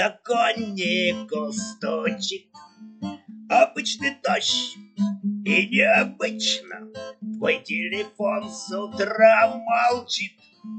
подоконнику стучит обычный дождь. И необычно твой телефон с утра молчит.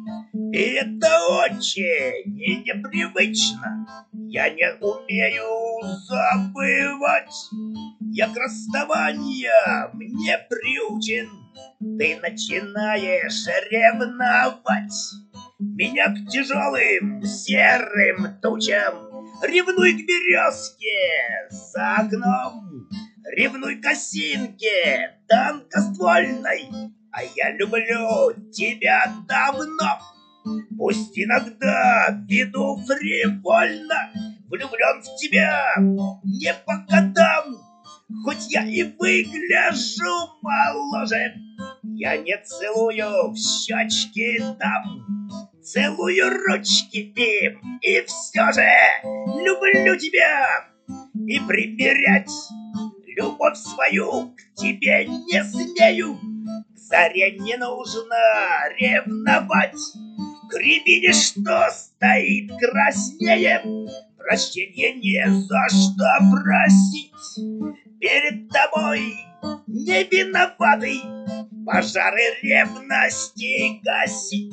И это очень непривычно. Я не умею забывать. Я к расставанию не приучен. Ты начинаешь ревновать меня к тяжелым серым тучам. Ревнуй к березке за окном, ревнуй к осинке тонкоствольной. А я люблю тебя давно. Пусть иногда веду фривольно, влюблен в тебя не по годам. Хоть я и выгляжу моложе, я не целую в щечки дам. Целую ручки им, и все же люблю тебя. И примерять любовь свою к тебе не смею. К заре не нужно ревновать, к рябине, что стоит краснее, прощения не за что просить. Перед тобой не виноватый, пожары ревности гасить.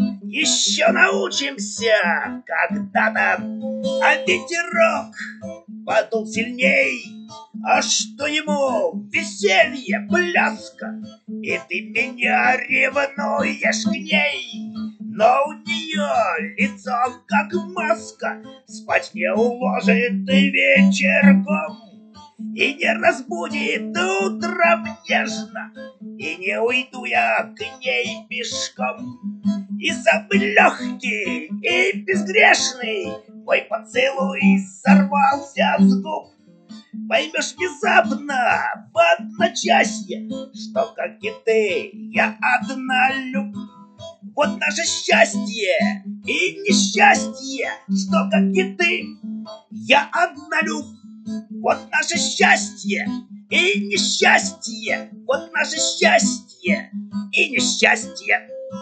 Еще научимся когда-то, а ветерок подул сильней. А что ему веселье, пляска, и ты меня ревнуешь к ней. Но у нее лицо как маска, спать не уложит вечерком и не разбудит утром нежно, и не уйду я к ней пешком. И самый легкий и безгрешный мой поцелуй сорвался с губ. Поймешь внезапно в одночасье, что, как и ты, я однолюб. Вот наше счастье и несчастье, что, как и ты, я однолюб. Вот наше счастье и несчастье, вот наше счастье и несчастье.